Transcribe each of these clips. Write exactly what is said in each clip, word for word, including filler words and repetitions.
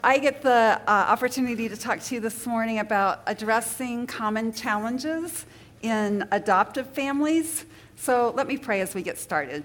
I get the uh, opportunity to talk to you this morning about addressing common challenges in adoptive families. So let me pray as we get started.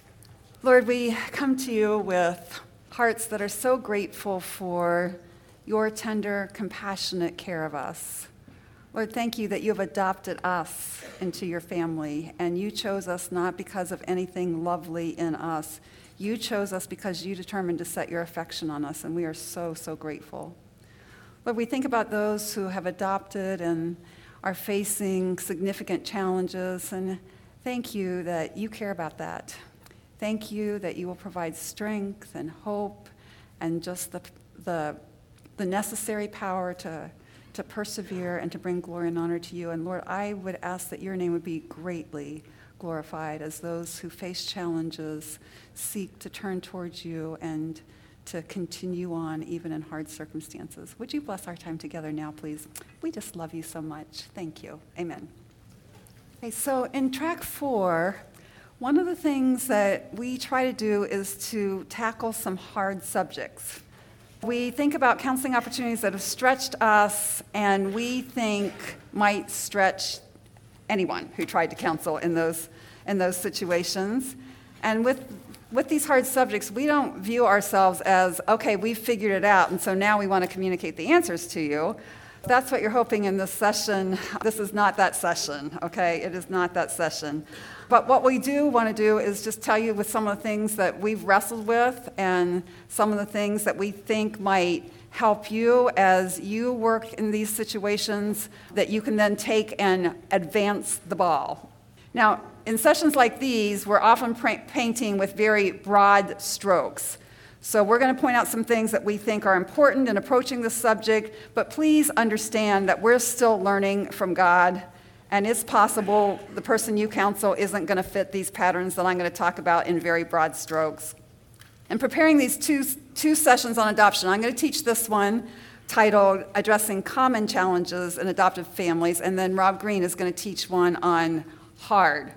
Lord, we come to you with hearts that are so grateful for your tender, compassionate care of us. Lord, thank you that you have adopted us into your family, and you chose us not because of anything lovely in us. You chose us because you determined to set your affection on us, and we are so, so grateful. Lord, we think about those who have adopted and are facing significant challenges, and thank you that you care about that. Thank you that you will provide strength and hope and just the, the, the necessary power to, to persevere and to bring glory and honor to you. And Lord, I would ask that your name would be greatly glorified as those who face challenges seek to turn towards you and to continue on even in hard circumstances. Would you bless our time together now, please? We just love you so much. Thank you. Amen. Okay, so in track four, one of the things that we try to do is to tackle some hard subjects. We think about counseling opportunities that have stretched us and we think might stretch anyone who tried to counsel in those in those situations. And with with these hard subjects, we don't view ourselves as, okay, we've figured it out, and so now we want to communicate the answers to you. If that's what you're hoping in this session, this is not that session, okay? It is not that session. But what we do want to do is just tell you with some of the things that we've wrestled with and some of the things that we think might help you as you work in these situations that you can then take and advance the ball. Now, in sessions like these, we're often pra- painting with very broad strokes. So we're going to point out some things that we think are important in approaching this subject, but please understand that we're still learning from God, and it's possible the person you counsel isn't going to fit these patterns that I'm going to talk about in very broad strokes. In preparing these two, two sessions on adoption, I'm going to teach this one titled Addressing Common Challenges in Adoptive Families, and then Rob Green is going to teach one on hard.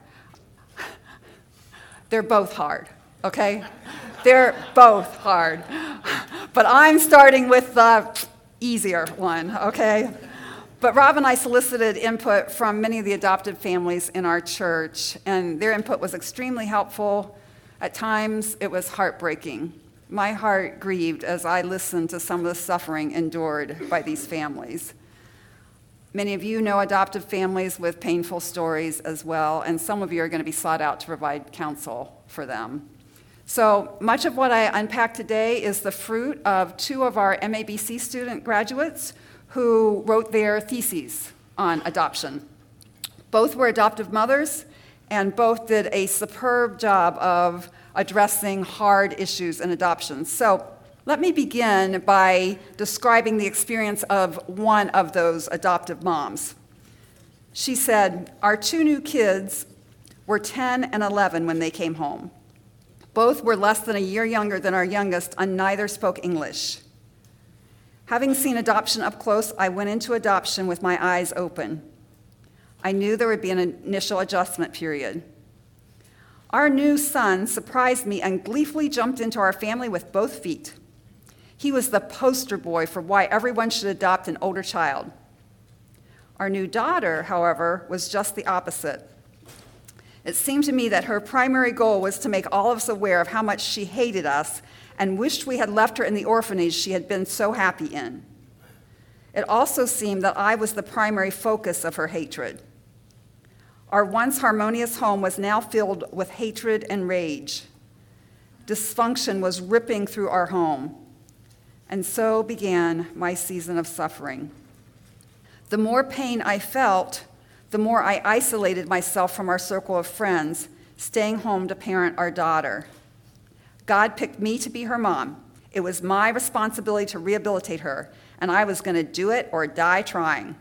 They're both hard, okay? They're both hard. But I'm starting with the easier one, okay? But Rob and I solicited input from many of the adoptive families in our church, and their input was extremely helpful. At times, it was heartbreaking. My heart grieved as I listened to some of the suffering endured by these families. Many of you know adoptive families with painful stories as well, and some of you are going to be sought out to provide counsel for them. So much of what I unpack today is the fruit of two of our M A B C student graduates who wrote their theses on adoption. Both were adoptive mothers, and both did a superb job of addressing hard issues in adoption. So let me begin by describing the experience of one of those adoptive moms. She said, "Our two new kids were ten and eleven when they came home. Both were less than a year younger than our youngest, and neither spoke English. Having seen adoption up close, I went into adoption with my eyes open. I knew there would be an initial adjustment period. Our new son surprised me and gleefully jumped into our family with both feet. He was the poster boy for why everyone should adopt an older child. Our new daughter, however, was just the opposite. It seemed to me that her primary goal was to make all of us aware of how much she hated us and wished we had left her in the orphanage she had been so happy in. It also seemed that I was the primary focus of her hatred. Our once harmonious home was now filled with hatred and rage. Dysfunction was ripping through our home. And so began my season of suffering. The more pain I felt, the more I isolated myself from our circle of friends, staying home to parent our daughter. God picked me to be her mom. It was my responsibility to rehabilitate her, and I was going to do it or die trying.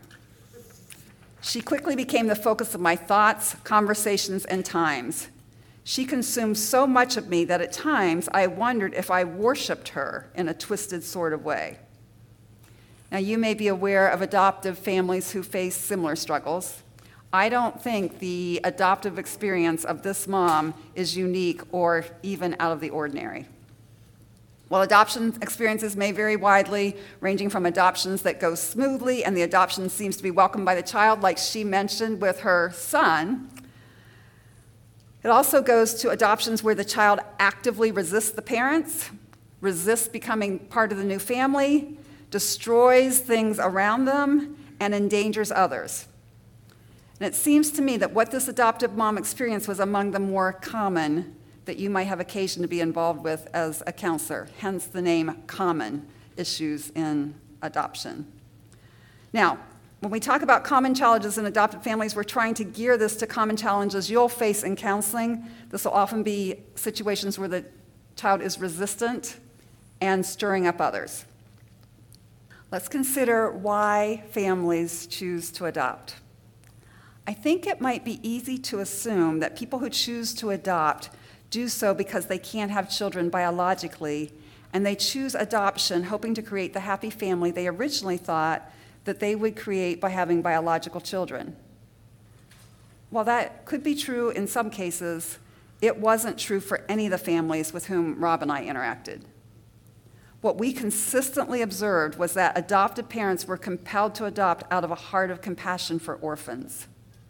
She quickly became the focus of my thoughts, conversations, and times. She consumed so much of me that at times I wondered if I worshiped her in a twisted sort of way. Now, you may be aware of adoptive families who face similar struggles. I don't think the adoptive experience of this mom is unique or even out of the ordinary. While adoption experiences may vary widely, ranging from adoptions that go smoothly and the adoption seems to be welcomed by the child, like she mentioned with her son, it also goes to adoptions where the child actively resists the parents, resists becoming part of the new family, destroys things around them, and endangers others. And it seems to me that what this adoptive mom experienced was among the more common that you might have occasion to be involved with as a counselor, hence the name Common Issues in Adoption. Now, when we talk about common challenges in adopted families, we're trying to gear this to common challenges you'll face in counseling. This will often be situations where the child is resistant and stirring up others. Let's consider why families choose to adopt. I think it might be easy to assume that people who choose to adopt do so because they can't have children biologically, and they choose adoption hoping to create the happy family they originally thought that they would create by having biological children. While that could be true in some cases, it wasn't true for any of the families with whom Rob and I interacted. What we consistently observed was that adopted parents were compelled to adopt out of a heart of compassion for orphans.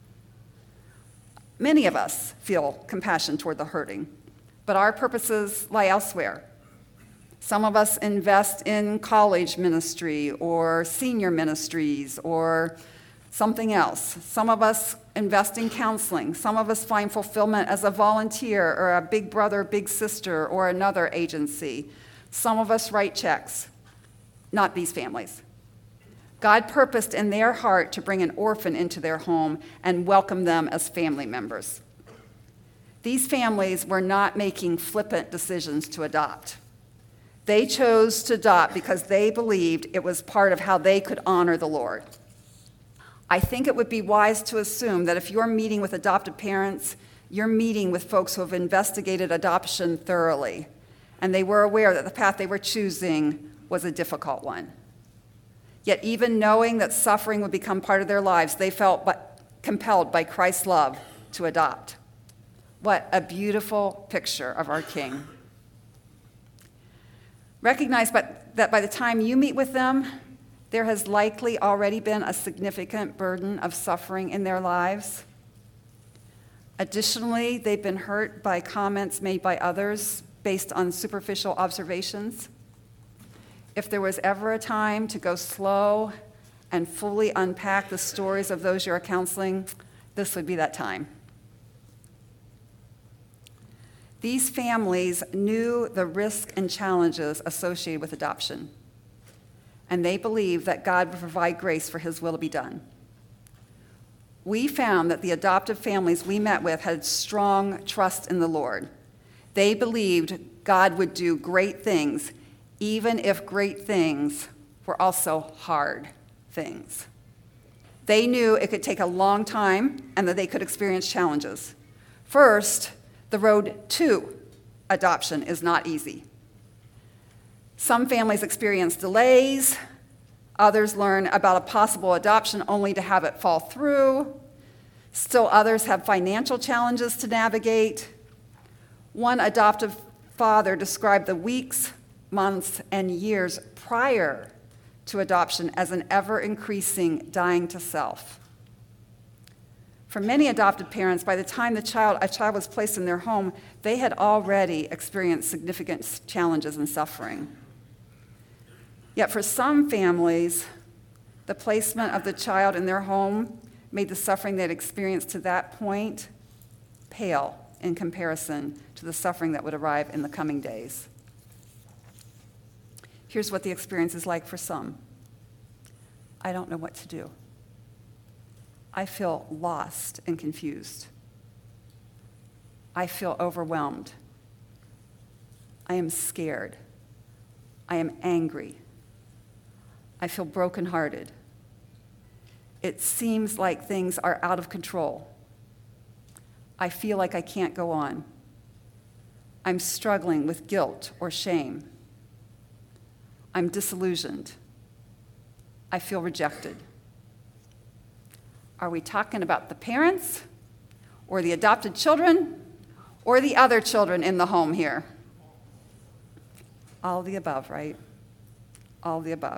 Many of us feel compassion toward the hurting, but our purposes lie elsewhere. Some of us invest in college ministry or senior ministries or something else. Some of us invest in counseling. Some of us find fulfillment as a volunteer or a big brother, big sister, or another agency. Some of us write checks. Not these families. God purposed in their heart to bring an orphan into their home and welcome them as family members. These families were not making flippant decisions to adopt. They chose to adopt because they believed it was part of how they could honor the Lord. I think it would be wise to assume that if you're meeting with adopted parents, you're meeting with folks who have investigated adoption thoroughly, and they were aware that the path they were choosing was a difficult one. Yet even knowing that suffering would become part of their lives, they felt but compelled by Christ's love to adopt. What a beautiful picture of our King. Recognize but, that by the time you meet with them, there has likely already been a significant burden of suffering in their lives. Additionally, they've been hurt by comments made by others based on superficial observations. If there was ever a time to go slow and fully unpack the stories of those you're counseling, this would be that time. These families knew the risks and challenges associated with adoption, and they believed that God would provide grace for his will to be done. We found that the adoptive families we met with had strong trust in the Lord. They believed God would do great things, even if great things were also hard things. They knew it could take a long time and that they could experience challenges. First, the road to adoption is not easy. Some families experience delays. Others learn about a possible adoption only to have it fall through. Still others have financial challenges to navigate. One adoptive father described the weeks, months, and years prior to adoption as an ever-increasing dying to self. For many adopted parents, by the time the child, a child was placed in their home, they had already experienced significant challenges and suffering. Yet for some families, the placement of the child in their home made the suffering they'd experienced to that point pale in comparison to the suffering that would arrive in the coming days. Here's what the experience is like for some. I don't know what to do. I feel lost and confused. I feel overwhelmed. I am scared. I am angry. I feel brokenhearted. It seems like things are out of control. I feel like I can't go on. I'm struggling with guilt or shame. I'm disillusioned. I feel rejected. Are we talking about the parents, or the adopted children, or the other children in the home here? All of the above, right? All of the above.